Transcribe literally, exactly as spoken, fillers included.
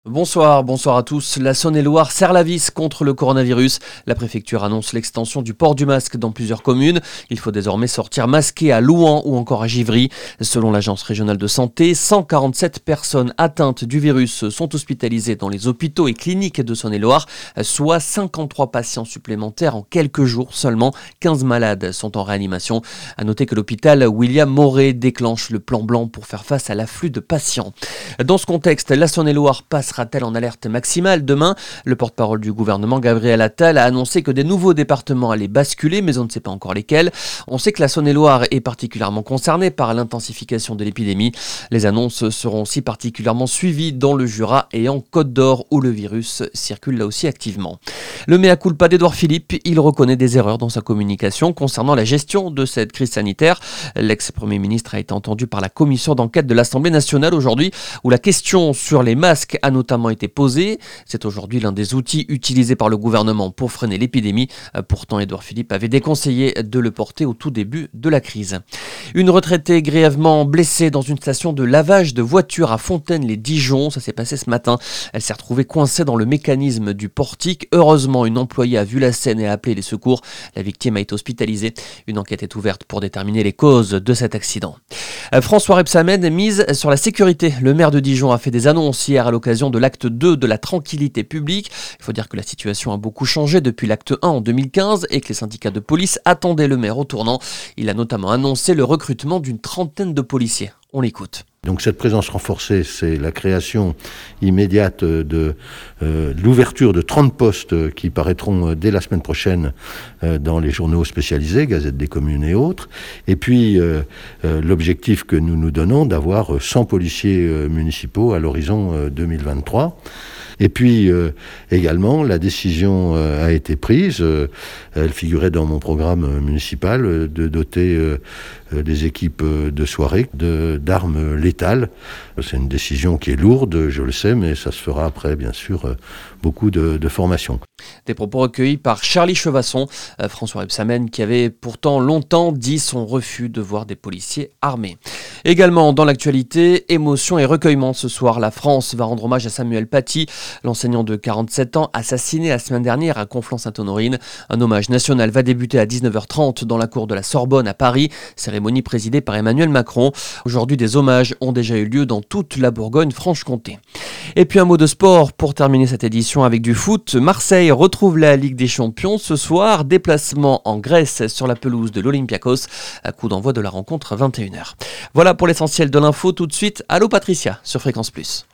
Bonsoir, bonsoir à tous. La Saône-et-Loire serre la vis contre le coronavirus. La préfecture annonce l'extension du port du masque dans plusieurs communes. Il faut désormais sortir masqué à Louhans ou encore à Givry. Selon l'agence régionale de santé, cent quarante-sept personnes atteintes du virus sont hospitalisées dans les hôpitaux et cliniques de Saône-et-Loire, soit cinquante-trois patients supplémentaires en quelques jours seulement. quinze malades sont en réanimation. À noter que l'hôpital William Moret déclenche le plan blanc pour faire face à l'afflux de patients. Dans ce contexte, la Saône-et-Loire passe sera-t-elle en alerte maximale demain? Le porte-parole du gouvernement, Gabriel Attal, a annoncé que des nouveaux départements allaient basculer, mais on ne sait pas encore lesquels. On sait que la Saône-et-Loire est particulièrement concernée par l'intensification de l'épidémie. Les annonces seront aussi particulièrement suivies dans le Jura et en Côte d'Or, où le virus circule là aussi activement. Le mea culpa d'Édouard Philippe, il reconnaît des erreurs dans sa communication concernant la gestion de cette crise sanitaire. L'ex-premier ministre a été entendu par la commission d'enquête de l'Assemblée nationale aujourd'hui, où la question sur les masques a notamment été posée. C'est aujourd'hui l'un des outils utilisés par le gouvernement pour freiner l'épidémie. Pourtant, Édouard Philippe avait déconseillé de le porter au tout début de la crise. Une retraitée grièvement blessée dans une station de lavage de voitures à Fontaine-les-Dijon. Ça s'est passé ce matin. Elle s'est retrouvée coincée dans le mécanisme du portique. Heureusement, une employée a vu la scène et a appelé les secours. La victime a été hospitalisée. Une enquête est ouverte pour déterminer les causes de cet accident. François Rebsamen mise sur la sécurité. Le maire de Dijon a fait des annonces hier à l'occasion de l'acte deux de la tranquillité publique. Il faut dire que la situation a beaucoup changé depuis l'acte un en deux mille quinze et que les syndicats de police attendaient le maire au tournant. Il a notamment annoncé le recrutement d'une trentaine de policiers. On l'écoute. Donc cette présence renforcée, c'est la création immédiate de euh, l'ouverture de trente postes qui paraîtront dès la semaine prochaine euh, dans les journaux spécialisés, Gazette des communes et autres. Et puis euh, euh, l'objectif que nous nous donnons d'avoir cent policiers euh, municipaux à l'horizon euh, deux mille vingt-trois. Et puis euh, également, la décision euh, a été prise, euh, elle figurait dans mon programme euh, municipal, euh, de doter euh, euh, des équipes euh, de soirée de, d'armes létales. C'est une décision qui est lourde, je le sais, mais ça se fera après, bien sûr, euh, beaucoup de, de formation. Des propos recueillis par Charlie Chevasson, euh, François Rebsamen, qui avait pourtant longtemps dit son refus de voir des policiers armés. Également dans l'actualité, émotion et recueillement ce soir. La France va rendre hommage à Samuel Paty, l'enseignant de quarante-sept ans, assassiné la semaine dernière à Conflans-Sainte-Honorine. Un hommage national va débuter à dix-neuf heures trente dans la cour de la Sorbonne à Paris, cérémonie présidée par Emmanuel Macron. Aujourd'hui, des hommages ont déjà eu lieu dans toute la Bourgogne-Franche-Comté. Et puis un mot de sport pour terminer cette édition avec du foot. Marseille retrouve la Ligue des Champions ce soir. Déplacement en Grèce sur la pelouse de l'Olympiakos. À coup d'envoi de la rencontre à vingt et une heures. Voilà pour l'essentiel de l'info. Tout de suite, allô Patricia sur Fréquence Plus.